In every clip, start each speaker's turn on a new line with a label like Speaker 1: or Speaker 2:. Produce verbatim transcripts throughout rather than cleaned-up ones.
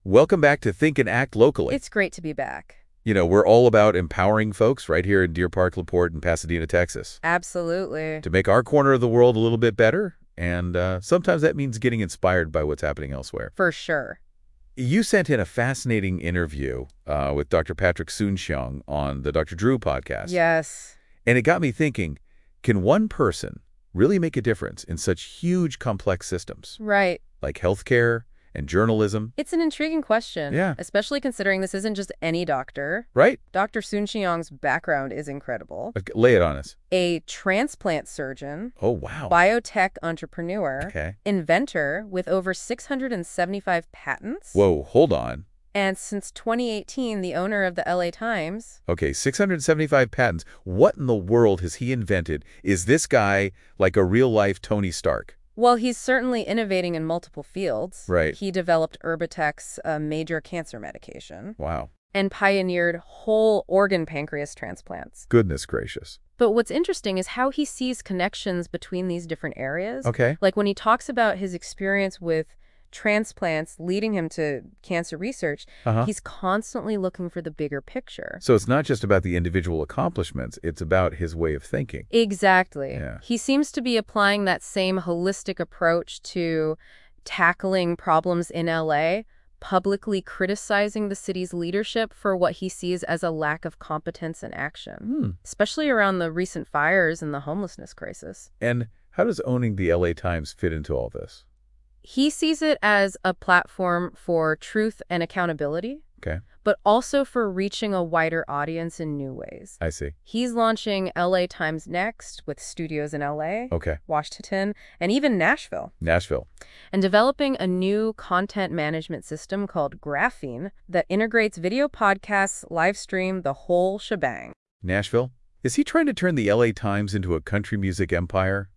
Speaker 1: Welcome back to Think and Act Locally.
Speaker 2: It's great to be back.
Speaker 1: You know, we're all about empowering folks right here in Deer Park, LaPorte, and Pasadena, Texas,
Speaker 2: Absolutely.
Speaker 1: to make our corner of the world a little bit better. And uh, sometimes that means getting inspired by what's happening elsewhere.
Speaker 2: For sure.
Speaker 1: You sent in a fascinating interview uh, with Doctor Patrick Soon-Shiong on the Doctor Drew podcast.
Speaker 2: Yes.
Speaker 1: And it got me thinking, can one person really make a difference in such huge, complex systems
Speaker 2: Right.
Speaker 1: like healthcare and journalism?
Speaker 2: It's an intriguing question.
Speaker 1: Yeah.
Speaker 2: Especially considering this isn't just any doctor.
Speaker 1: Right?
Speaker 2: Doctor Soon-Shiong's background is incredible.
Speaker 1: Okay, lay it on us.
Speaker 2: A transplant surgeon,
Speaker 1: Oh, wow.
Speaker 2: biotech entrepreneur,
Speaker 1: Okay.
Speaker 2: inventor with over six hundred seventy-five patents,
Speaker 1: Whoa, hold on.
Speaker 2: and since twenty eighteen, the owner of the L A Times.
Speaker 1: Okay, six hundred seventy-five patents. What in the world has he invented? Is this guy like a real-life Tony Stark?
Speaker 2: Well, he's certainly innovating in multiple fields.
Speaker 1: Right.
Speaker 2: He developed Erbitux, a major cancer medication,
Speaker 1: Wow.
Speaker 2: and pioneered whole organ pancreas transplants.
Speaker 1: Goodness gracious.
Speaker 2: But what's interesting is how he sees connections between these different areas.
Speaker 1: Okay.
Speaker 2: Like when he talks about his experience with transplants leading him to cancer research,
Speaker 1: Uh-huh.
Speaker 2: he's constantly looking for the bigger picture.
Speaker 1: So it's not just about the individual accomplishments, it's about his way of thinking.
Speaker 2: Exactly.
Speaker 1: Yeah.
Speaker 2: He seems to be applying that same holistic approach to tackling problems in L A, publicly criticizing the city's leadership for what he sees as a lack of competence and action,
Speaker 1: Hmm.
Speaker 2: especially around the recent fires and the homelessness crisis.
Speaker 1: And how does owning the L A Times fit into all this?
Speaker 2: He sees it as a platform for truth and accountability,
Speaker 1: Okay,
Speaker 2: but also for reaching a wider audience in new ways.
Speaker 1: I see.
Speaker 2: He's launching L A Times Next with studios in L A,
Speaker 1: Okay,
Speaker 2: Washington, and even Nashville,
Speaker 1: Nashville.
Speaker 2: and developing a new content management system called Graphene that integrates video podcasts, live stream, the whole shebang.
Speaker 1: Nashville? Is he trying to turn the L A Times into a country music empire?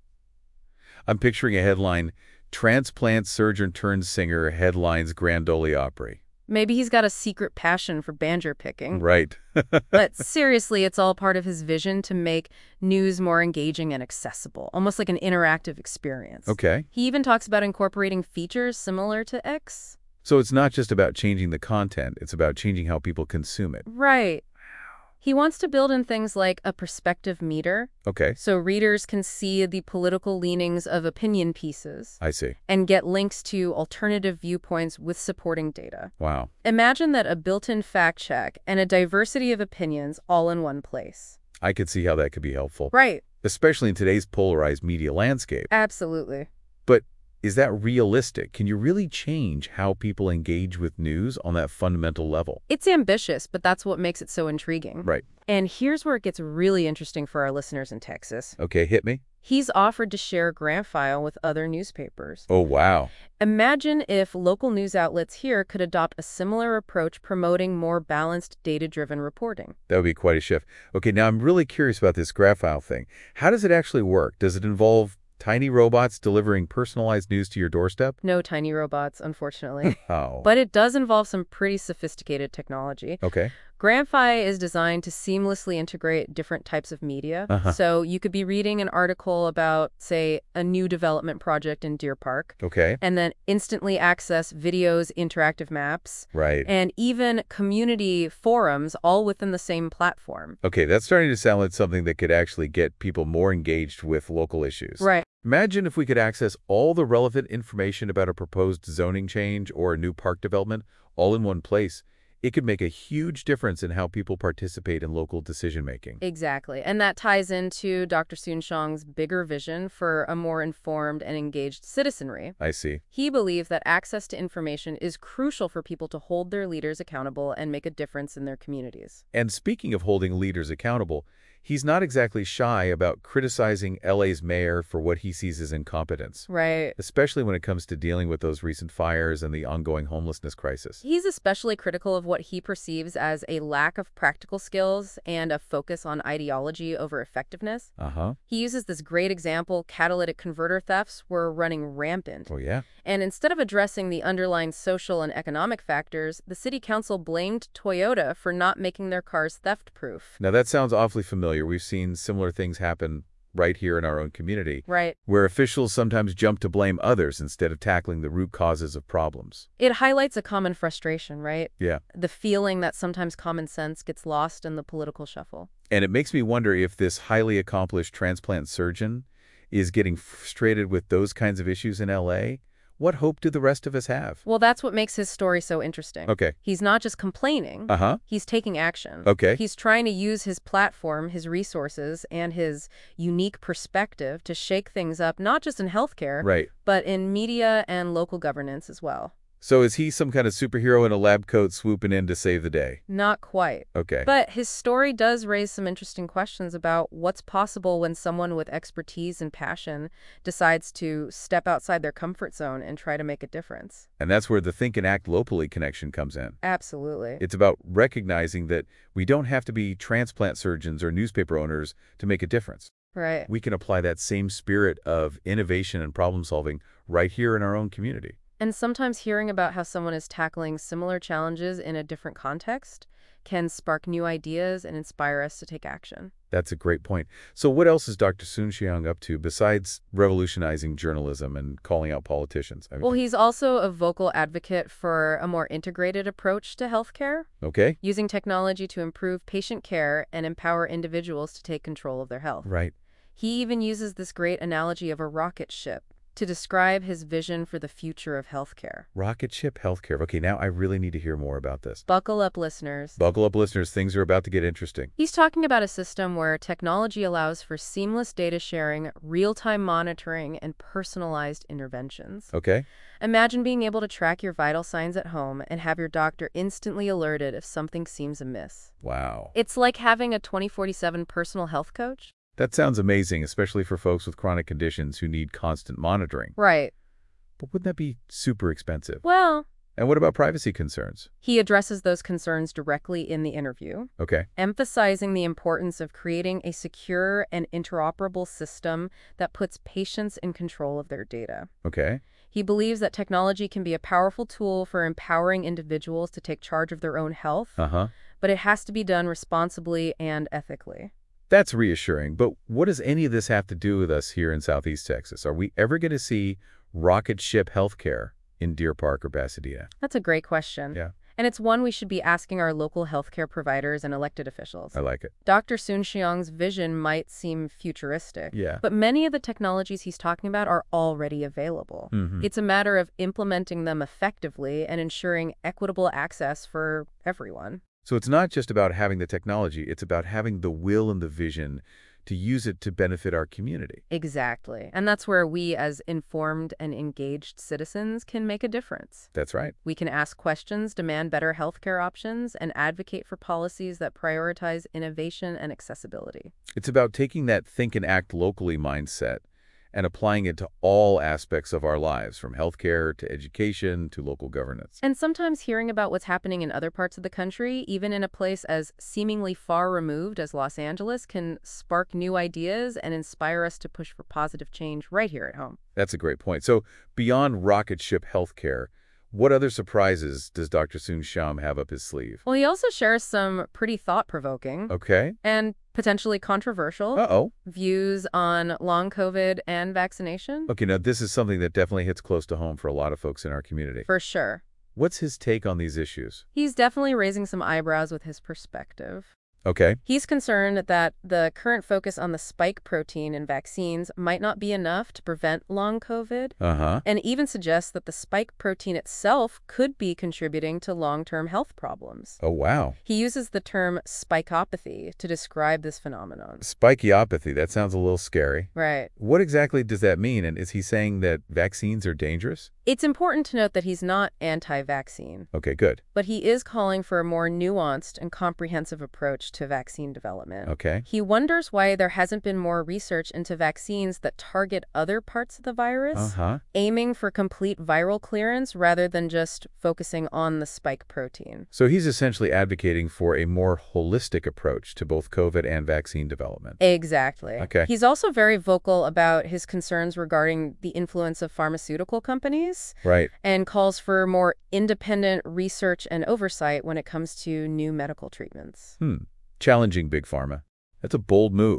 Speaker 1: I'm picturing a headline, Transplant Surgeon Turned Singer Headlines Grand Ole Opry.
Speaker 2: Maybe he's got a secret passion for banjo picking.
Speaker 1: Right.
Speaker 2: But seriously, it's all part of his vision to make news more engaging and accessible, almost like an interactive experience.
Speaker 1: Okay.
Speaker 2: He even talks about incorporating features similar to X.
Speaker 1: So it's not just about changing the content, it's about changing how people consume it.
Speaker 2: Right. He wants to build in things like a perspective meter,
Speaker 1: Okay,
Speaker 2: so readers can see the political leanings of opinion pieces
Speaker 1: I see.
Speaker 2: and get links to alternative viewpoints with supporting data.
Speaker 1: Wow.
Speaker 2: Imagine that a built-in fact check and a diversity of opinions all in one place.
Speaker 1: I could see how that could be helpful,
Speaker 2: Right.
Speaker 1: especially in today's polarized media landscape.
Speaker 2: Absolutely.
Speaker 1: But is that realistic? Can you really change how people engage with news on that fundamental level?
Speaker 2: It's ambitious, but that's what makes it so intriguing.
Speaker 1: Right.
Speaker 2: And here's where it gets really interesting for our listeners in Texas.
Speaker 1: Okay, hit me.
Speaker 2: He's offered to share Grant File with other newspapers.
Speaker 1: Oh, wow.
Speaker 2: Imagine if local news outlets here could adopt a similar approach promoting more balanced, data-driven reporting.
Speaker 1: That would be quite a shift. Okay, now I'm really curious about this Graphile thing. How does it actually work? Does it involve tiny robots delivering personalized news to your doorstep?
Speaker 2: No tiny robots, unfortunately.
Speaker 1: Oh.
Speaker 2: But it does involve some pretty sophisticated technology.
Speaker 1: Okay.
Speaker 2: GrantFi is designed to seamlessly integrate different types of media.
Speaker 1: Uh-huh.
Speaker 2: So you could be reading an article about, say, a new development project in Deer Park,
Speaker 1: Okay.
Speaker 2: and then instantly access videos, interactive maps,
Speaker 1: Right.
Speaker 2: and even community forums all within the same platform.
Speaker 1: Okay, that's starting to sound like something that could actually get people more engaged with local issues.
Speaker 2: Right.
Speaker 1: Imagine if we could access all the relevant information about a proposed zoning change or a new park development all in one place. It could make a huge difference in how people participate in local decision-making.
Speaker 2: Exactly. And that ties into Doctor Soon-Shiong's bigger vision for a more informed and engaged citizenry.
Speaker 1: I see.
Speaker 2: He believed that access to information is crucial for people to hold their leaders accountable and make a difference in their communities.
Speaker 1: And speaking of holding leaders accountable, he's not exactly shy about criticizing L A's mayor for what he sees as incompetence,
Speaker 2: Right.
Speaker 1: especially when it comes to dealing with those recent fires and the ongoing homelessness crisis.
Speaker 2: He's especially critical of what he perceives as a lack of practical skills and a focus on ideology over effectiveness.
Speaker 1: Uh-huh.
Speaker 2: He uses this great example: catalytic converter thefts were running rampant.
Speaker 1: Oh, yeah?
Speaker 2: And instead of addressing the underlying social and economic factors, the city council blamed Toyota for not making their cars theft-proof.
Speaker 1: Now, that sounds awfully familiar. We've seen similar things happen right here in our own community,
Speaker 2: Right.
Speaker 1: where officials sometimes jump to blame others instead of tackling the root causes of problems.
Speaker 2: It highlights a common frustration, right?
Speaker 1: Yeah.
Speaker 2: The feeling that sometimes common sense gets lost in the political shuffle.
Speaker 1: And it makes me wonder if this highly accomplished transplant surgeon is getting frustrated with those kinds of issues in L A. What hope do the rest of us have?
Speaker 2: Well, that's what makes his story so interesting.
Speaker 1: Okay.
Speaker 2: He's not just complaining.
Speaker 1: Uh-huh.
Speaker 2: He's taking action.
Speaker 1: Okay.
Speaker 2: He's trying to use his platform, his resources, and his unique perspective to shake things up, not just in healthcare,
Speaker 1: Right.
Speaker 2: but in media and local governance as well.
Speaker 1: So is he some kind of superhero in a lab coat swooping in to save the day?
Speaker 2: Not quite.
Speaker 1: Okay.
Speaker 2: But his story does raise some interesting questions about what's possible when someone with expertise and passion decides to step outside their comfort zone and try to make a difference.
Speaker 1: And that's where the think and act locally connection comes in.
Speaker 2: Absolutely.
Speaker 1: It's about recognizing that we don't have to be transplant surgeons or newspaper owners to make a difference.
Speaker 2: Right.
Speaker 1: We can apply that same spirit of innovation and problem solving right here in our own community.
Speaker 2: And sometimes hearing about how someone is tackling similar challenges in a different context can spark new ideas and inspire us to take action.
Speaker 1: That's a great point. So what else is Doctor Soon-Shiong up to besides revolutionizing journalism and calling out politicians? I mean,
Speaker 2: Well, he's also a vocal advocate for a more integrated approach to healthcare,
Speaker 1: okay.
Speaker 2: using technology to improve patient care and empower individuals to take control of their health.
Speaker 1: Right.
Speaker 2: He even uses this great analogy of a rocket ship to describe his vision for the future of healthcare.
Speaker 1: Rocket ship healthcare. Okay, now I really need to hear more about this.
Speaker 2: Buckle up, listeners.
Speaker 1: Buckle up, listeners. Things are about to get interesting.
Speaker 2: He's talking about a system where technology allows for seamless data sharing, real-time monitoring, and personalized interventions.
Speaker 1: Okay.
Speaker 2: Imagine being able to track your vital signs at home and have your doctor instantly alerted if something seems amiss.
Speaker 1: Wow.
Speaker 2: It's like having a twenty-four seven personal health coach.
Speaker 1: That sounds amazing, especially for folks with chronic conditions who need constant monitoring.
Speaker 2: Right.
Speaker 1: But wouldn't that be super expensive?
Speaker 2: Well,
Speaker 1: And what about privacy concerns?
Speaker 2: he addresses those concerns directly in the interview,
Speaker 1: Okay.
Speaker 2: emphasizing the importance of creating a secure and interoperable system that puts patients in control of their data.
Speaker 1: Okay.
Speaker 2: He believes that technology can be a powerful tool for empowering individuals to take charge of their own health,
Speaker 1: Uh-huh.
Speaker 2: but it has to be done responsibly and ethically.
Speaker 1: That's reassuring, but what does any of this have to do with us here in Southeast Texas? Are we ever going to see rocket ship healthcare in Deer Park or Pasadena?
Speaker 2: That's a great question.
Speaker 1: Yeah.
Speaker 2: And it's one we should be asking our local healthcare providers and elected officials.
Speaker 1: I like it.
Speaker 2: Doctor Soon-Shiong's vision might seem futuristic,
Speaker 1: Yeah.
Speaker 2: but many of the technologies he's talking about are already available.
Speaker 1: Mm-hmm.
Speaker 2: It's a matter of implementing them effectively and ensuring equitable access for everyone.
Speaker 1: So it's not just about having the technology, it's about having the will and the vision to use it to benefit our community.
Speaker 2: Exactly. And that's where we, as informed and engaged citizens, can make a difference.
Speaker 1: That's right.
Speaker 2: We can ask questions, demand better healthcare options, and advocate for policies that prioritize innovation and accessibility.
Speaker 1: It's about taking that think and act locally mindset and applying it to all aspects of our lives, from healthcare to education to local governance.
Speaker 2: And sometimes hearing about what's happening in other parts of the country, even in a place as seemingly far removed as Los Angeles, can spark new ideas and inspire us to push for positive change right here at home.
Speaker 1: That's a great point. So beyond rocket ship healthcare, what other surprises does Doctor Soon-Shiong have up his sleeve?
Speaker 2: Well, he also shares some pretty thought-provoking
Speaker 1: Okay.
Speaker 2: and potentially controversial
Speaker 1: Uh-oh.
Speaker 2: views on long COVID and vaccination.
Speaker 1: Okay, now this is something that definitely hits close to home for a lot of folks in our community.
Speaker 2: For sure.
Speaker 1: What's his take on these issues?
Speaker 2: He's definitely raising some eyebrows with his perspective.
Speaker 1: Okay.
Speaker 2: He's concerned that the current focus on the spike protein in vaccines might not be enough to prevent long COVID,
Speaker 1: Uh-huh.
Speaker 2: and even suggests that the spike protein itself could be contributing to long-term health problems.
Speaker 1: Oh, wow.
Speaker 2: He uses the term spikeopathy to describe this phenomenon.
Speaker 1: Spikeopathy, that sounds a little scary.
Speaker 2: Right.
Speaker 1: What exactly does that mean? And is he saying that vaccines are dangerous?
Speaker 2: It's important to note that he's not anti-vaccine,
Speaker 1: Okay, good.
Speaker 2: but he is calling for a more nuanced and comprehensive approach to vaccine development.
Speaker 1: Okay.
Speaker 2: He wonders why there hasn't been more research into vaccines that target other parts of the virus,
Speaker 1: Uh-huh.
Speaker 2: aiming for complete viral clearance rather than just focusing on the spike protein.
Speaker 1: So he's essentially advocating for a more holistic approach to both COVID and vaccine development.
Speaker 2: Exactly.
Speaker 1: Okay.
Speaker 2: He's also very vocal about his concerns regarding the influence of pharmaceutical companies
Speaker 1: Right.
Speaker 2: and calls for more independent research and oversight when it comes to new medical treatments.
Speaker 1: Hmm. Challenging Big Pharma. That's a bold move.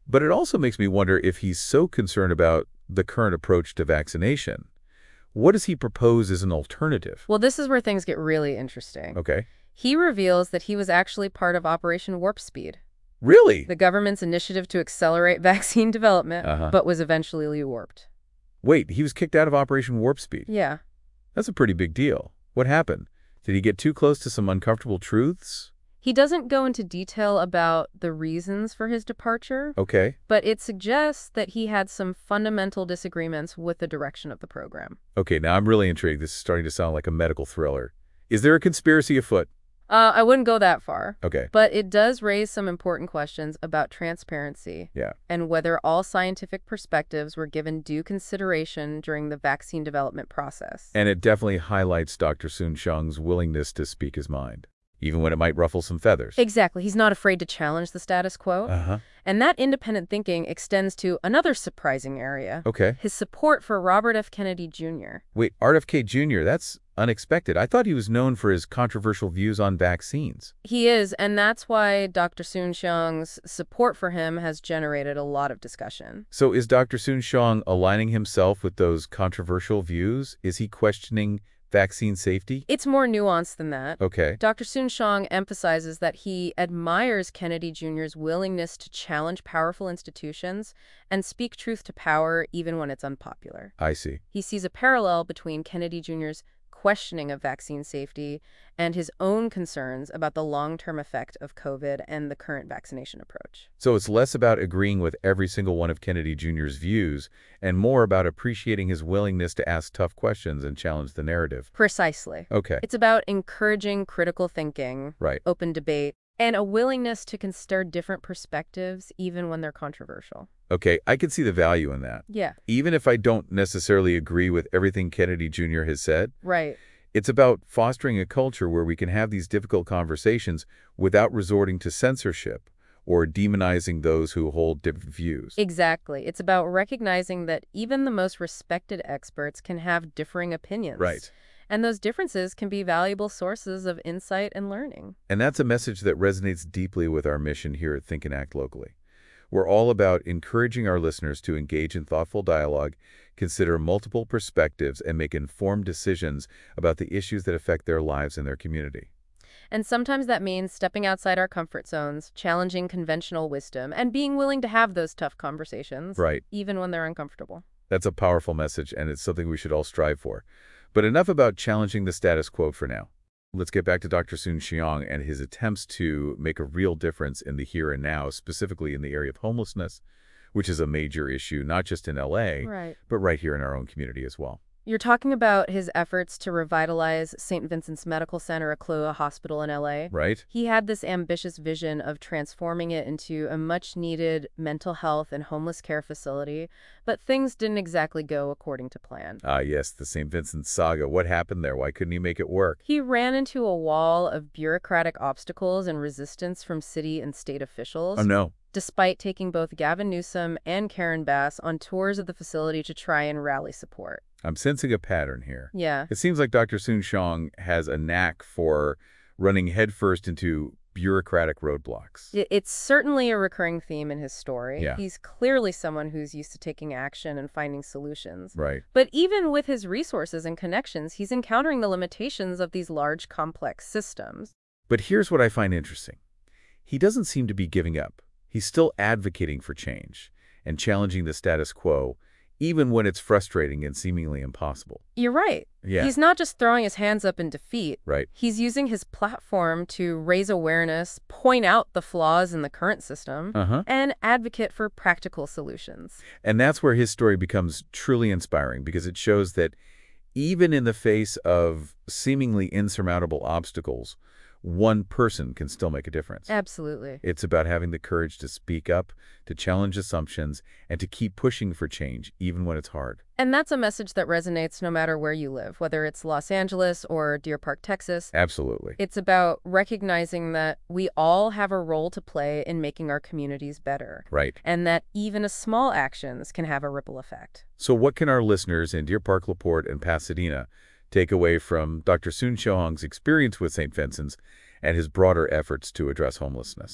Speaker 1: But it also makes me wonder if he's so concerned about the current approach to vaccination. What does he propose as an alternative?
Speaker 2: Well, this is where things get really interesting.
Speaker 1: Okay.
Speaker 2: He reveals that he was actually part of Operation Warp Speed,
Speaker 1: Really?
Speaker 2: the government's initiative to accelerate vaccine development,
Speaker 1: Uh-huh.
Speaker 2: but was eventually warped.
Speaker 1: Wait, he was kicked out of Operation Warp Speed.
Speaker 2: Yeah.
Speaker 1: That's a pretty big deal. What happened? Did he get too close to some uncomfortable truths?
Speaker 2: He doesn't go into detail about the reasons for his departure,
Speaker 1: Okay.
Speaker 2: but it suggests that he had some fundamental disagreements with the direction of the program.
Speaker 1: Okay, now I'm really intrigued. This is starting to sound like a medical thriller. Is there a conspiracy afoot?
Speaker 2: Uh, I wouldn't go that far.
Speaker 1: Okay.
Speaker 2: But it does raise some important questions about transparency
Speaker 1: Yeah.
Speaker 2: and whether all scientific perspectives were given due consideration during the vaccine development process.
Speaker 1: And it definitely highlights Doctor Soon-Shiong's willingness to speak his mind, even when it might ruffle some feathers.
Speaker 2: Exactly. He's not afraid to challenge the status quo.
Speaker 1: Uh-huh.
Speaker 2: And that independent thinking extends to another surprising area.
Speaker 1: Okay.
Speaker 2: His support for Robert F. Kennedy Junior
Speaker 1: Wait, R F K Junior, that's unexpected. I thought he was known for his controversial views on vaccines.
Speaker 2: He is, and that's why Doctor Soon-Shiong's support for him has generated a lot of discussion.
Speaker 1: So is Doctor Soon-Shiong aligning himself with those controversial views? Is he questioning vaccine safety?
Speaker 2: It's more nuanced than that.
Speaker 1: Okay.
Speaker 2: Doctor Soon-Shiong emphasizes that he admires Kennedy Junior's willingness to challenge powerful institutions and speak truth to power even when it's unpopular.
Speaker 1: I see.
Speaker 2: He sees a parallel between Kennedy Junior's questioning of vaccine safety and his own concerns about the long-term effect of COVID and the current vaccination approach.
Speaker 1: So it's less about agreeing with every single one of Kennedy Junior's views and more about appreciating his willingness to ask tough questions and challenge the narrative.
Speaker 2: Precisely.
Speaker 1: Okay.
Speaker 2: It's about encouraging critical thinking,
Speaker 1: Right.
Speaker 2: open debate, and a willingness to consider different perspectives even when they're controversial.
Speaker 1: Okay, I can see the value in that.
Speaker 2: Yeah,
Speaker 1: Even if I don't necessarily agree with everything Kennedy Junior has said,
Speaker 2: right.
Speaker 1: it's about fostering a culture where we can have these difficult conversations without resorting to censorship or demonizing those who hold different views.
Speaker 2: Exactly. It's about recognizing that even the most respected experts can have differing opinions.
Speaker 1: Right.
Speaker 2: And those differences can be valuable sources of insight and learning.
Speaker 1: And that's a message that resonates deeply with our mission here at Think and Act Locally. We're all about encouraging our listeners to engage in thoughtful dialogue, consider multiple perspectives, and make informed decisions about the issues that affect their lives and their community.
Speaker 2: And sometimes that means stepping outside our comfort zones, challenging conventional wisdom, and being willing to have those tough conversations,
Speaker 1: Right.
Speaker 2: even when they're uncomfortable.
Speaker 1: That's a powerful message, and it's something we should all strive for. But enough about challenging the status quo for now. Let's get back to Doctor Soon-Shiong and his attempts to make a real difference in the here and now, specifically in the area of homelessness, which is a major issue, not just in L A,
Speaker 2: Right.
Speaker 1: but right here in our own community as well.
Speaker 2: You're talking about his efforts to revitalize Saint Vincent's Medical Center, a Kahlua hospital in L A.
Speaker 1: Right?
Speaker 2: He had this ambitious vision of transforming it into a much-needed mental health and homeless care facility, but things didn't exactly go according to plan.
Speaker 1: Ah, yes, the Saint Vincent saga. What happened there? Why couldn't he make it work?
Speaker 2: He ran into a wall of bureaucratic obstacles and resistance from city and state officials,
Speaker 1: Oh, no.
Speaker 2: despite taking both Gavin Newsom and Karen Bass on tours of the facility to try and rally support.
Speaker 1: I'm sensing a pattern here.
Speaker 2: Yeah.
Speaker 1: It seems like Doctor Soon-Shiong has a knack for running headfirst into bureaucratic roadblocks.
Speaker 2: I- It's certainly a recurring theme in his story.
Speaker 1: Yeah.
Speaker 2: He's clearly someone who's used to taking action and finding solutions.
Speaker 1: Right.
Speaker 2: But even with his resources and connections, he's encountering the limitations of these large, complex systems.
Speaker 1: But here's what I find interesting. He doesn't seem to be giving up. He's still advocating for change and challenging the status quo, even when it's frustrating and seemingly impossible.
Speaker 2: You're right.
Speaker 1: Yeah.
Speaker 2: He's not just throwing his hands up in defeat.
Speaker 1: Right.
Speaker 2: He's using his platform to raise awareness, point out the flaws in the current system,
Speaker 1: Uh-huh.
Speaker 2: and advocate for practical solutions.
Speaker 1: And that's where his story becomes truly inspiring, because it shows that even in the face of seemingly insurmountable obstacles, one person can still make a difference.
Speaker 2: Absolutely.
Speaker 1: It's about having the courage to speak up, to challenge assumptions, and to keep pushing for change, even when it's hard.
Speaker 2: And that's a message that resonates no matter where you live, whether it's Los Angeles or Deer Park, Texas.
Speaker 1: Absolutely.
Speaker 2: It's about recognizing that we all have a role to play in making our communities better,
Speaker 1: Right.
Speaker 2: and that even a small actions can have a ripple effect.
Speaker 1: So what can our listeners in Deer Park, LaPorte, and Pasadena take away from Doctor Soon-Shiong's experience with Saint Vincent's and his broader efforts to address homelessness?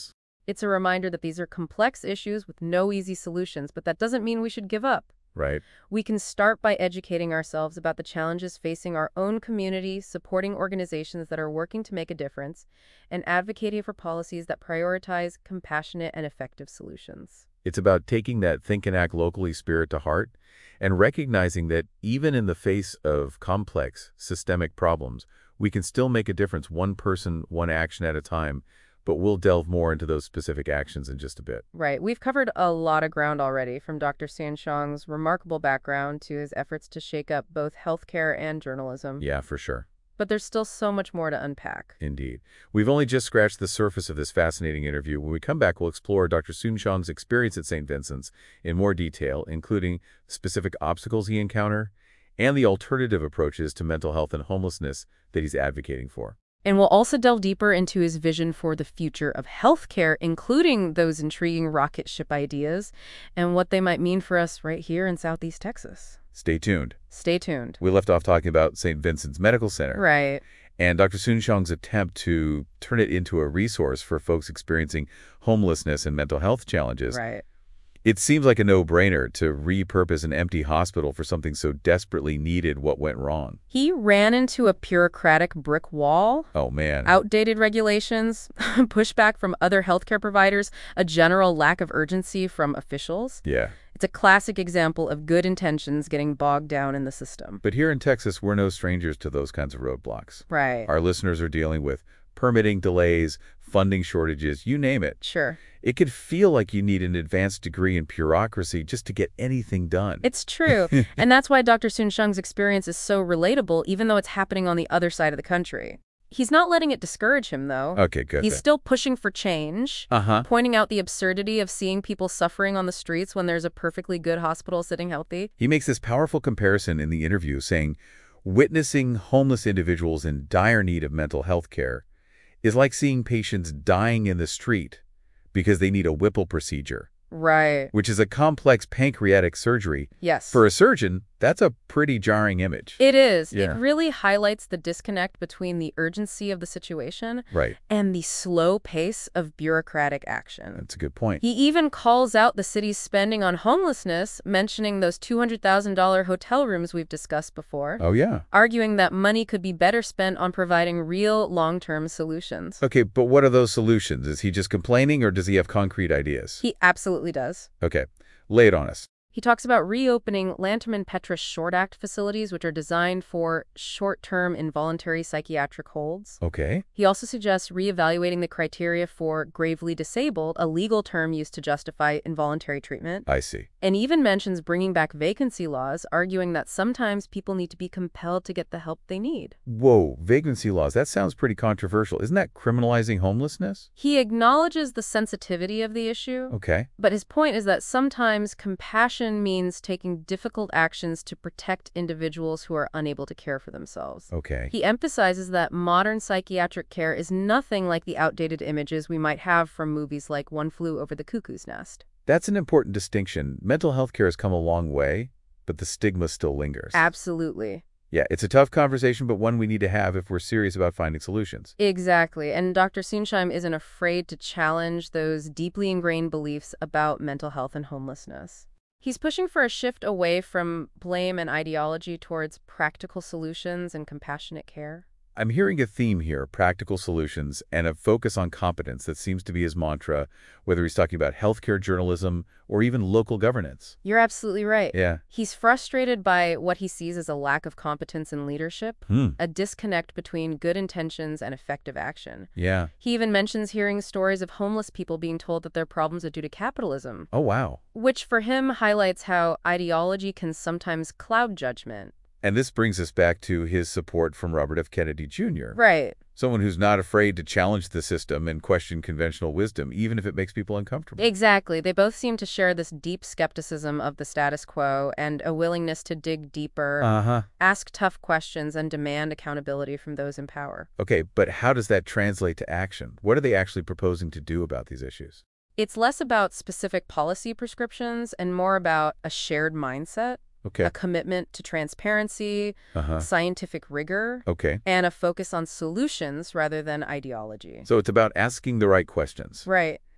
Speaker 2: It's a reminder that these are complex issues with no easy solutions, but that doesn't mean we should give up.
Speaker 1: Right.
Speaker 2: We can start by educating ourselves about the challenges facing our own community, supporting organizations that are working to make a difference, and advocating for policies that prioritize compassionate and effective solutions.
Speaker 1: It's about taking that think and act locally spirit to heart and recognizing that even in the face of complex systemic problems, we can still make a difference one person, one action at a time, but we'll delve more into those specific actions in just a bit.
Speaker 2: Right. We've covered a lot of ground already, from Doctor Sanxiang's remarkable background to his efforts to shake up both healthcare and journalism.
Speaker 1: Yeah, for sure.
Speaker 2: But there's still so much more to unpack.
Speaker 1: Indeed. We've only just scratched the surface of this fascinating interview. When we come back, we'll explore Doctor Soon-Shiong's experience at Saint Vincent's in more detail, including specific obstacles he encountered and the alternative approaches to mental health and homelessness that he's advocating for.
Speaker 2: And we'll also delve deeper into his vision for the future of healthcare, including those intriguing rocket ship ideas and what they might mean for us right here in Southeast Texas.
Speaker 1: Stay tuned.
Speaker 2: Stay tuned.
Speaker 1: We left off talking about Saint Vincent's Medical Center.
Speaker 2: Right.
Speaker 1: And Doctor Soon-Shiong's attempt to turn it into a resource for folks experiencing homelessness and mental health challenges.
Speaker 2: Right.
Speaker 1: It seems like a no-brainer to repurpose an empty hospital for something so desperately needed. What went wrong?
Speaker 2: He ran into a bureaucratic brick wall.
Speaker 1: Oh, man.
Speaker 2: Outdated regulations, pushback from other healthcare providers, a general lack of urgency from officials.
Speaker 1: Yeah.
Speaker 2: It's a classic example of good intentions getting bogged down in the system.
Speaker 1: But here in Texas, we're no strangers to those kinds of roadblocks.
Speaker 2: Right.
Speaker 1: Our listeners are dealing with permitting delays, funding shortages, you name it.
Speaker 2: Sure.
Speaker 1: It could feel like you need an advanced degree in bureaucracy just to get anything done.
Speaker 2: It's true. And that's why Doctor Soon-Shiong's experience is so relatable, even though it's happening on the other side of the country. He's not letting it discourage him, though.
Speaker 1: Okay, good.
Speaker 2: He's still pushing for change,
Speaker 1: uh-huh.
Speaker 2: pointing out the absurdity of seeing people suffering on the streets when there's a perfectly good hospital sitting healthy.
Speaker 1: He makes this powerful comparison in the interview, saying, witnessing homeless individuals in dire need of mental health care is like seeing patients dying in the street because they need a Whipple procedure.
Speaker 2: Right.
Speaker 1: Which is a complex pancreatic surgery.
Speaker 2: Yes.
Speaker 1: For a surgeon, that's a pretty jarring image.
Speaker 2: It is.
Speaker 1: Yeah.
Speaker 2: It really highlights the disconnect between the urgency of the situation
Speaker 1: right.
Speaker 2: and the slow pace of bureaucratic action.
Speaker 1: That's a good point.
Speaker 2: He even calls out the city's spending on homelessness, mentioning those two hundred thousand dollar hotel rooms we've discussed before.
Speaker 1: Oh, yeah.
Speaker 2: Arguing that money could be better spent on providing real long-term solutions.
Speaker 1: Okay, but what are those solutions? Is he just complaining or does he have concrete ideas?
Speaker 2: He absolutely does.
Speaker 1: Okay, lay it on us.
Speaker 2: He talks about reopening Lanterman and Petra Short Act facilities, which are designed for short-term involuntary psychiatric holds.
Speaker 1: Okay.
Speaker 2: He also suggests reevaluating the criteria for gravely disabled, a legal term used to justify involuntary treatment.
Speaker 1: I see.
Speaker 2: And even mentions bringing back vacancy laws, arguing that sometimes people need to be compelled to get the help they need.
Speaker 1: Whoa, vacancy laws. That sounds pretty controversial. Isn't that criminalizing homelessness?
Speaker 2: He acknowledges the sensitivity of the issue.
Speaker 1: Okay.
Speaker 2: But his point is that sometimes compassion means taking difficult actions to protect individuals who are unable to care for themselves.
Speaker 1: Okay.
Speaker 2: He emphasizes that modern psychiatric care is nothing like the outdated images we might have from movies like One Flew Over the Cuckoo's Nest.
Speaker 1: That's an important distinction. Mental health care has come a long way, but the stigma still lingers.
Speaker 2: Absolutely.
Speaker 1: Yeah, it's a tough conversation, but one we need to have if we're serious about finding solutions.
Speaker 2: Exactly. And Doctor Soon-Shiong isn't afraid to challenge those deeply ingrained beliefs about mental health and homelessness. He's pushing for a shift away from blame and ideology towards practical solutions and compassionate care.
Speaker 1: I'm hearing a theme here, practical solutions, and a focus on competence that seems to be his mantra, whether he's talking about healthcare journalism or even local governance.
Speaker 2: You're absolutely right.
Speaker 1: Yeah.
Speaker 2: He's frustrated by what he sees as a lack of competence in leadership,
Speaker 1: Hmm.
Speaker 2: a disconnect between good intentions and effective action.
Speaker 1: Yeah.
Speaker 2: He even mentions hearing stories of homeless people being told that their problems are due to capitalism,
Speaker 1: Oh, wow.
Speaker 2: which for him highlights how ideology can sometimes cloud judgment.
Speaker 1: And this brings us back to his support from Robert F. Kennedy Junior
Speaker 2: Right.
Speaker 1: Someone who's not afraid to challenge the system and question conventional wisdom, even if it makes people uncomfortable.
Speaker 2: Exactly. They both seem to share this deep skepticism of the status quo and a willingness to dig deeper,
Speaker 1: Uh-huh.
Speaker 2: ask tough questions, and demand accountability from those in power.
Speaker 1: Okay, but how does that translate to action? What are they actually proposing to do about these issues?
Speaker 2: It's less about specific policy prescriptions and more about a shared mindset.
Speaker 1: Okay.
Speaker 2: A commitment to transparency,
Speaker 1: Uh-huh.
Speaker 2: scientific rigor,
Speaker 1: Okay.
Speaker 2: and a focus on solutions rather than ideology.
Speaker 1: So it's about asking the right questions.
Speaker 2: Right.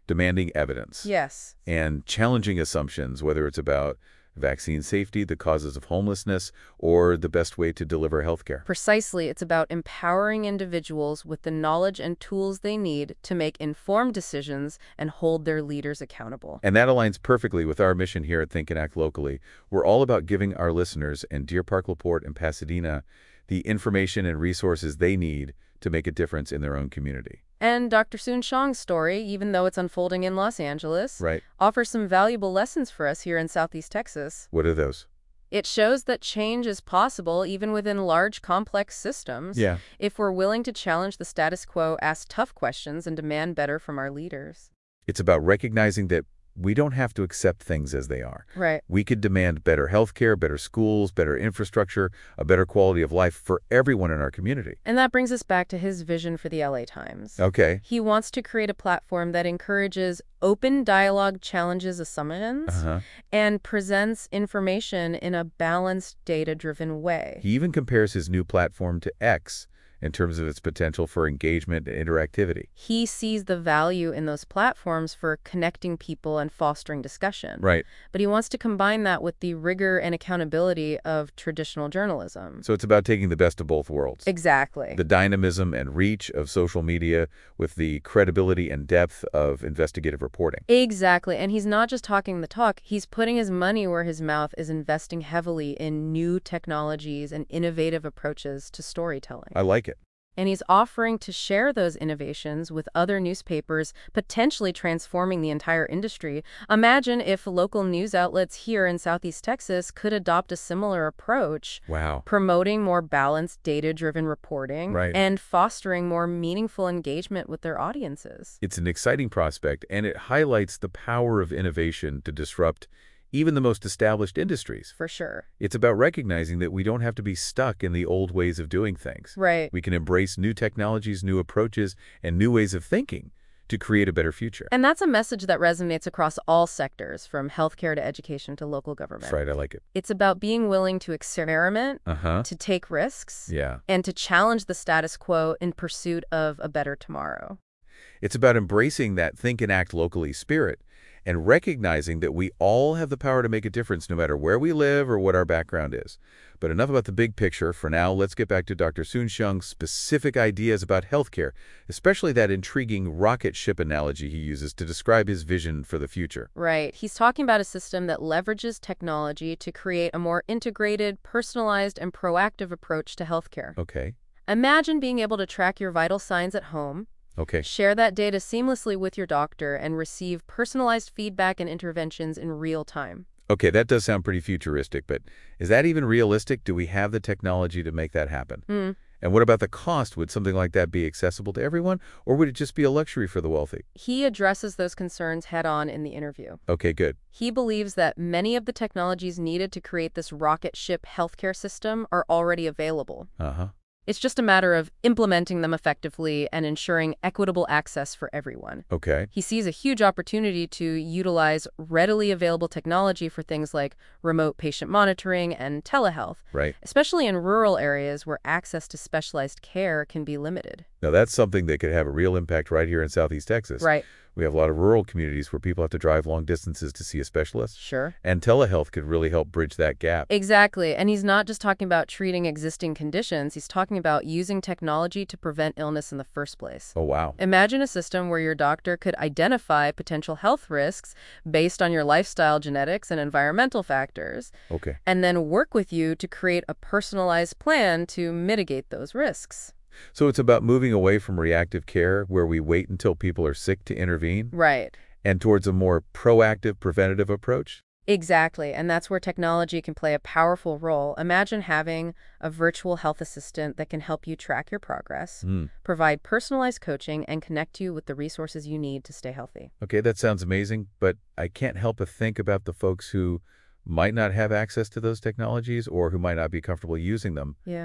Speaker 1: demanding evidence,
Speaker 2: Yes.
Speaker 1: and challenging assumptions, whether it's about vaccine safety, the causes of homelessness, or the best way to deliver healthcare.
Speaker 2: Precisely, it's about empowering individuals with the knowledge and tools they need to make informed decisions and hold their leaders accountable.
Speaker 1: And that aligns perfectly with our mission here at Think and Act Locally. We're all about giving our listeners in Deer Park, LaPorte, and Pasadena the information and resources they need to make a difference in their own community.
Speaker 2: And Doctor Soon Xiong's story, even though it's unfolding in Los Angeles,
Speaker 1: Right.
Speaker 2: offers some valuable lessons for us here in Southeast Texas.
Speaker 1: What are those?
Speaker 2: It shows that change is possible even within large, complex systems
Speaker 1: Yeah.
Speaker 2: if we're willing to challenge the status quo, ask tough questions, and demand better from our leaders.
Speaker 1: It's about recognizing that we don't have to accept things as they are.
Speaker 2: Right.
Speaker 1: We could demand better healthcare, better schools, better infrastructure, a better quality of life for everyone in our community.
Speaker 2: And that brings us back to his vision for the L A Times.
Speaker 1: Okay.
Speaker 2: He wants to create a platform that encourages open dialogue, challenges assumptions,
Speaker 1: Uh-huh.
Speaker 2: and presents information in a balanced, data-driven way.
Speaker 1: He even compares his new platform to X in terms of its potential for engagement and interactivity.
Speaker 2: He sees the value in those platforms for connecting people and fostering discussion.
Speaker 1: Right.
Speaker 2: But he wants to combine that with the rigor and accountability of traditional journalism.
Speaker 1: So it's about taking the best of both worlds.
Speaker 2: Exactly.
Speaker 1: The dynamism and reach of social media with the credibility and depth of investigative reporting.
Speaker 2: Exactly. And he's not just talking the talk, he's putting his money where his mouth is, investing heavily in new technologies and innovative approaches to storytelling.
Speaker 1: I like it.
Speaker 2: And he's offering to share those innovations with other newspapers, potentially transforming the entire industry. Imagine if local news outlets here in Southeast Texas could adopt a similar approach,
Speaker 1: Wow.
Speaker 2: promoting more balanced, data-driven reporting
Speaker 1: Right.
Speaker 2: and fostering more meaningful engagement with their audiences.
Speaker 1: It's an exciting prospect, and it highlights the power of innovation to disrupt even the most established industries.
Speaker 2: For sure.
Speaker 1: It's about recognizing that we don't have to be stuck in the old ways of doing things.
Speaker 2: Right.
Speaker 1: We can embrace new technologies, new approaches, and new ways of thinking to create a better future.
Speaker 2: And that's a message that resonates across all sectors, from healthcare to education to local government.
Speaker 1: That's right, I like it.
Speaker 2: It's about being willing to experiment,
Speaker 1: Uh-huh.
Speaker 2: to take risks,
Speaker 1: Yeah.
Speaker 2: and to challenge the status quo in pursuit of a better tomorrow.
Speaker 1: It's about embracing that think and act locally spirit and recognizing that we all have the power to make a difference no matter where we live or what our background is. But enough about the big picture. For now, let's get back to Doctor Soon Xiong's specific ideas about healthcare, especially that intriguing rocket ship analogy he uses to describe his vision for the future.
Speaker 2: Right. He's talking about a system that leverages technology to create a more integrated, personalized, and proactive approach to healthcare.
Speaker 1: Okay.
Speaker 2: Imagine being able to track your vital signs at home,
Speaker 1: Okay.
Speaker 2: share that data seamlessly with your doctor, and receive personalized feedback and interventions in real time.
Speaker 1: Okay, that does sound pretty futuristic, but is that even realistic? Do we have the technology to make that happen?
Speaker 2: Mm.
Speaker 1: And what about the cost? Would something like that be accessible to everyone, or would it just be a luxury for the wealthy?
Speaker 2: He addresses those concerns head-on in the interview.
Speaker 1: Okay, good.
Speaker 2: He believes that many of the technologies needed to create this rocket ship healthcare system are already available.
Speaker 1: Uh-huh.
Speaker 2: It's just a matter of implementing them effectively and ensuring equitable access for everyone.
Speaker 1: Okay.
Speaker 2: He sees a huge opportunity to utilize readily available technology for things like remote patient monitoring and telehealth,
Speaker 1: Right.
Speaker 2: especially in rural areas where access to specialized care can be limited.
Speaker 1: Now, that's something that could have a real impact right here in Southeast Texas.
Speaker 2: Right.
Speaker 1: We have a lot of rural communities where people have to drive long distances to see a specialist.
Speaker 2: Sure.
Speaker 1: And telehealth could really help bridge that gap.
Speaker 2: Exactly. And he's not just talking about treating existing conditions. He's talking about using technology to prevent illness in the first place.
Speaker 1: Oh, wow.
Speaker 2: Imagine a system where your doctor could identify potential health risks based on your lifestyle, genetics, and environmental factors,
Speaker 1: Okay.
Speaker 2: and then work with you to create a personalized plan to mitigate those risks.
Speaker 1: So it's about moving away from reactive care, where we wait until people are sick to intervene,
Speaker 2: Right.
Speaker 1: and towards a more proactive, preventative approach?
Speaker 2: Exactly. And that's where technology can play a powerful role. Imagine having a virtual health assistant that can help you track your progress,
Speaker 1: Hmm.
Speaker 2: provide personalized coaching, and connect you with the resources you need to stay healthy.
Speaker 1: Okay, that sounds amazing, but I can't help but think about the folks who might not have access to those technologies or who might not be comfortable using them.
Speaker 2: Yeah.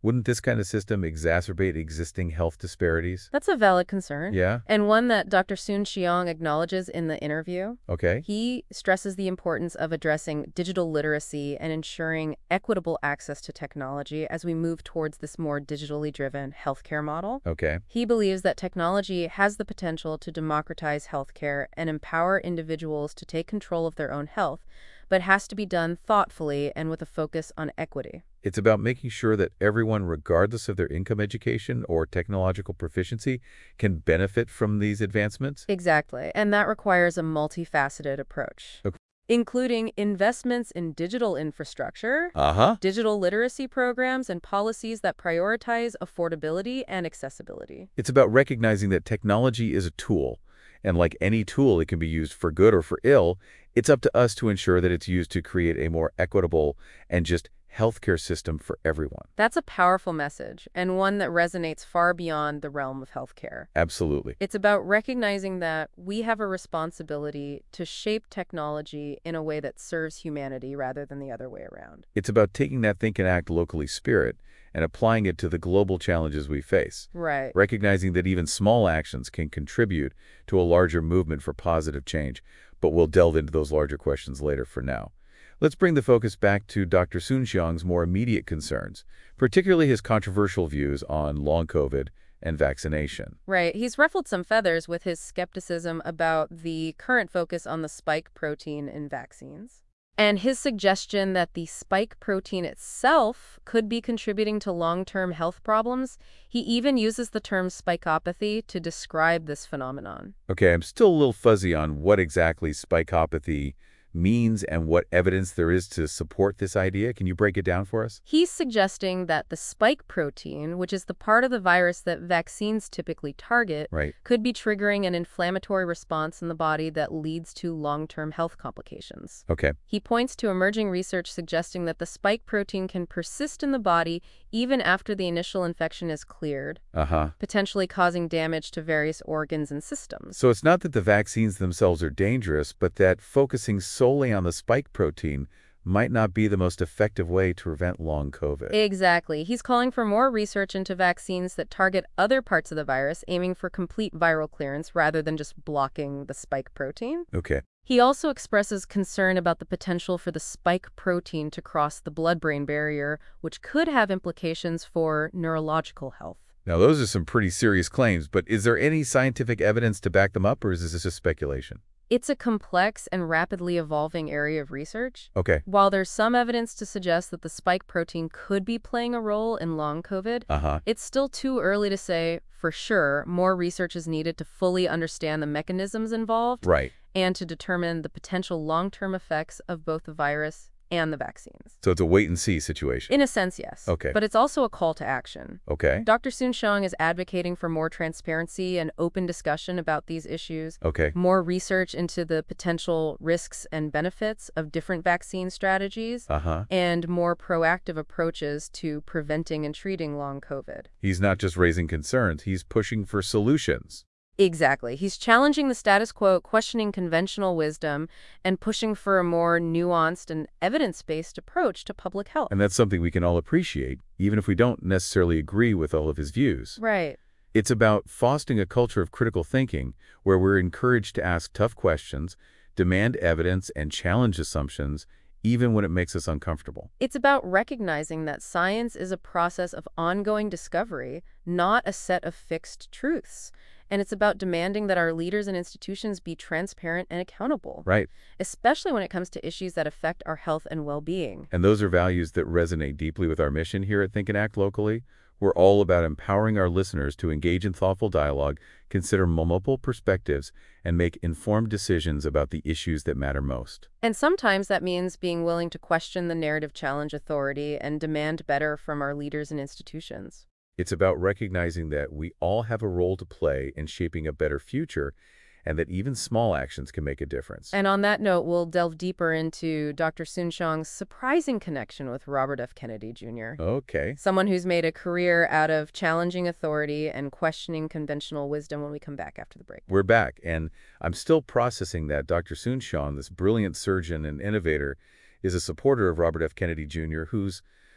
Speaker 1: Wouldn't this kind of system exacerbate existing health disparities?
Speaker 2: That's a valid concern,
Speaker 1: Yeah?
Speaker 2: and one that Doctor Soon Shiong acknowledges in the interview.
Speaker 1: Okay.
Speaker 2: He stresses the importance of addressing digital literacy and ensuring equitable access to technology as we move towards this more digitally driven healthcare model.
Speaker 1: Okay.
Speaker 2: He believes that technology has the potential to democratize healthcare and empower individuals to take control of their own health, but has to be done thoughtfully and with a focus on equity.
Speaker 1: It's about making sure that everyone, regardless of their income, education, or technological proficiency, can benefit from these advancements?
Speaker 2: Exactly, and that requires a multifaceted approach,
Speaker 1: Okay.
Speaker 2: including investments in digital infrastructure,
Speaker 1: Uh-huh.
Speaker 2: digital literacy programs, and policies that prioritize affordability and accessibility.
Speaker 1: It's about recognizing that technology is a tool, and like any tool, it can be used for good or for ill. It's up to us to ensure that it's used to create a more equitable and just healthcare system for everyone.
Speaker 2: That's a powerful message, and one that resonates far beyond the realm of healthcare.
Speaker 1: Absolutely.
Speaker 2: It's about recognizing that we have a responsibility to shape technology in a way that serves humanity rather than the other way around.
Speaker 1: It's about taking that think and act locally spirit and applying it to the global challenges we face,
Speaker 2: Right.
Speaker 1: recognizing that even small actions can contribute to a larger movement for positive change, but we'll delve into those larger questions later. For now, let's bring the focus back to Doctor Soon Shiong's more immediate concerns, particularly his controversial views on long COVID and vaccination.
Speaker 2: Right. He's ruffled some feathers with his skepticism about the current focus on the spike protein in vaccines, and his suggestion that the spike protein itself could be contributing to long-term health problems. He even uses the term spikeopathy to describe this phenomenon.
Speaker 1: Okay, I'm still a little fuzzy on what exactly spikeopathy means and what evidence there is to support this idea. Can you break it down for us?
Speaker 2: He's suggesting that the spike protein, which is the part of the virus that vaccines typically target,
Speaker 1: Right.
Speaker 2: could be triggering an inflammatory response in the body that leads to long-term health complications.
Speaker 1: Okay.
Speaker 2: He points to emerging research suggesting that the spike protein can persist in the body even after the initial infection is cleared,
Speaker 1: Uh-huh.
Speaker 2: potentially causing damage to various organs and systems.
Speaker 1: So it's not that the vaccines themselves are dangerous, but that focusing solely on the spike protein might not be the most effective way to prevent long COVID.
Speaker 2: Exactly. He's calling for more research into vaccines that target other parts of the virus, aiming for complete viral clearance rather than just blocking the spike protein.
Speaker 1: Okay.
Speaker 2: He also expresses concern about the potential for the spike protein to cross the blood-brain barrier, which could have implications for neurological health.
Speaker 1: Now, those are some pretty serious claims, but is there any scientific evidence to back them up, or is this just speculation?
Speaker 2: It's a complex and rapidly evolving area of research.
Speaker 1: Okay.
Speaker 2: While there's some evidence to suggest that the spike protein could be playing a role in long COVID,
Speaker 1: Uh-huh.
Speaker 2: it's still too early to say for sure. More research is needed to fully understand the mechanisms involved
Speaker 1: Right.
Speaker 2: and to determine the potential long-term effects of both the virus and the vaccines.
Speaker 1: So it's a wait-and-see situation.
Speaker 2: In a sense, yes.
Speaker 1: Okay.
Speaker 2: But it's also a call to action.
Speaker 1: Okay.
Speaker 2: Doctor Soon Shiong is advocating for more transparency and open discussion about these issues,
Speaker 1: Okay.
Speaker 2: more research into the potential risks and benefits of different vaccine strategies,
Speaker 1: Uh-huh.
Speaker 2: and more proactive approaches to preventing and treating long COVID.
Speaker 1: He's not just raising concerns, he's pushing for solutions.
Speaker 2: Exactly. He's challenging the status quo, questioning conventional wisdom, and pushing for a more nuanced and evidence-based approach to public health.
Speaker 1: And that's something we can all appreciate, even if we don't necessarily agree with all of his views.
Speaker 2: Right.
Speaker 1: It's about fostering a culture of critical thinking where we're encouraged to ask tough questions, demand evidence, and challenge assumptions, even when it makes us uncomfortable.
Speaker 2: It's about recognizing that science is a process of ongoing discovery, not a set of fixed truths. And it's about demanding that our leaders and institutions be transparent and accountable,
Speaker 1: Right.
Speaker 2: especially when it comes to issues that affect our health and well-being.
Speaker 1: And those are values that resonate deeply with our mission here at Think and Act Locally. We're all about empowering our listeners to engage in thoughtful dialogue, consider multiple perspectives, and make informed decisions about the issues that matter most.
Speaker 2: And sometimes that means being willing to question the narrative, challenge authority, and demand better from our leaders and institutions.
Speaker 1: It's about recognizing that we all have a role to play in shaping a better future, and that even small actions can make a difference.
Speaker 2: And on that note, we'll delve deeper into Doctor Soon Shiong's surprising connection with Robert F. Kennedy Junior
Speaker 1: Okay.
Speaker 2: Someone who's made a career out of challenging authority and questioning conventional wisdom when we come back after the break.
Speaker 1: We're back, and I'm still processing that Doctor Soon Shiong, this brilliant surgeon and innovator, is a supporter of Robert F. Kennedy Junior, who's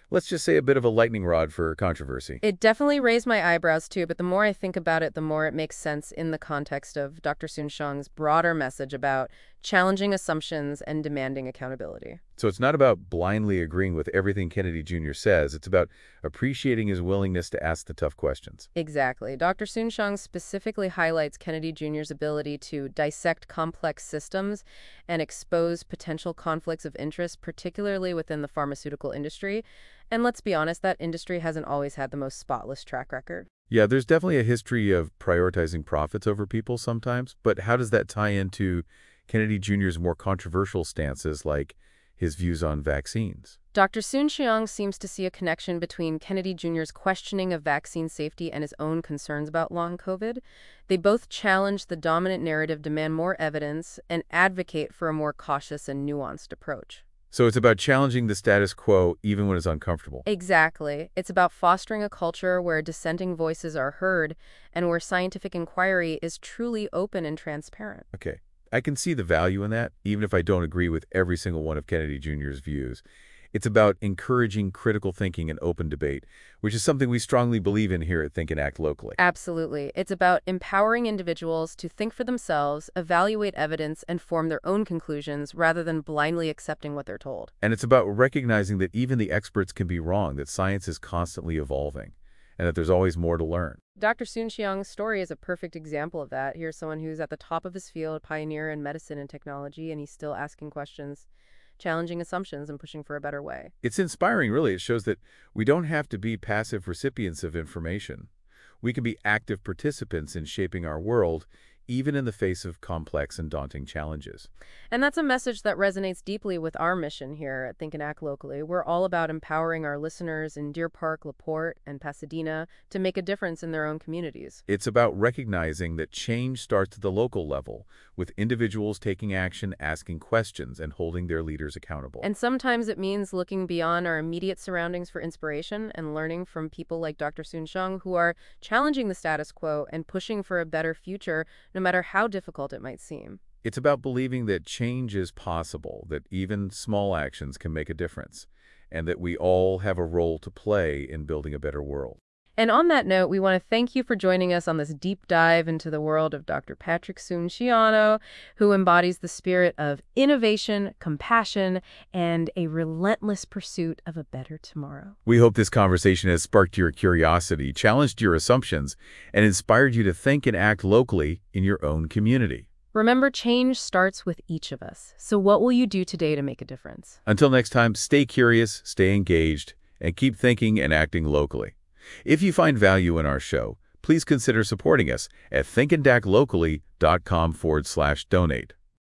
Speaker 1: Let's just say a bit of a lightning rod for controversy.
Speaker 2: It definitely raised my eyebrows too, but the more I think about it, the more it makes sense in the context of Doctor Soon-Shiong's broader message about challenging assumptions and demanding accountability.
Speaker 1: So it's not about blindly agreeing with everything Kennedy Junior says. It's about appreciating his willingness to ask the tough questions.
Speaker 2: Exactly. Doctor Soon-Shiong specifically highlights Kennedy Junior's ability to dissect complex systems and expose potential conflicts of interest, particularly within the pharmaceutical industry. And let's be honest, that industry hasn't always had the most spotless track record.
Speaker 1: Yeah, there's definitely a history of prioritizing profits over people sometimes, but how does that tie into Kennedy Junior's more controversial stances, like his views on vaccines?
Speaker 2: Doctor Soon-Shiong seems to see a connection between Kennedy Junior's questioning of vaccine safety and his own concerns about long COVID. They both challenge the dominant narrative, demand more evidence, and advocate for a more cautious and nuanced approach.
Speaker 1: So it's about challenging the status quo even when it's uncomfortable.
Speaker 2: Exactly. It's about fostering a culture where dissenting voices are heard and where scientific inquiry is truly open and transparent.
Speaker 1: Okay, I can see the value in that, even if I don't agree with every single one of Kennedy Junior's views. It's about encouraging critical thinking and open debate, which is something we strongly believe in here at Think and Act Locally.
Speaker 2: Absolutely. It's about empowering individuals to think for themselves, evaluate evidence, and form their own conclusions rather than blindly accepting what they're told.
Speaker 1: And it's about recognizing that even the experts can be wrong, that science is constantly evolving, and that there's always more to learn.
Speaker 2: Doctor Soon-Shiong's story is a perfect example of that. Here's someone who's at the top of his field, a pioneer in medicine and technology, and he's still asking questions, challenging assumptions, and pushing for a better way.
Speaker 1: It's inspiring, really. It shows that we don't have to be passive recipients of information. We can be active participants in shaping our world, even in the face of complex and daunting challenges.
Speaker 2: And that's a message that resonates deeply with our mission here at Think and Act Locally. We're all about empowering our listeners in Deer Park, LaPorte, and Pasadena to make a difference in their own communities.
Speaker 1: It's about recognizing that change starts at the local level, with individuals taking action, asking questions, and holding their leaders accountable.
Speaker 2: And sometimes it means looking beyond our immediate surroundings for inspiration and learning from people like Doctor Soon-Shiong, who are challenging the status quo and pushing for a better future, no matter how difficult it might seem.
Speaker 1: It's about believing that change is possible, that even small actions can make a difference, and that we all have a role to play in building a better world.
Speaker 2: And on that note, we want to thank you for joining us on this deep dive into the world of Doctor Patrick Soon-Shiong, who embodies the spirit of innovation, compassion, and a relentless pursuit of a better tomorrow.
Speaker 1: We hope this conversation has sparked your curiosity, challenged your assumptions, and inspired you to think and act locally in your own community.
Speaker 2: Remember, change starts with each of us. So what will you do today to make a difference?
Speaker 1: Until next time, stay curious, stay engaged, and keep thinking and acting locally. If you find value in our show, please consider supporting us at thinkandactlocally.com forward slash donate.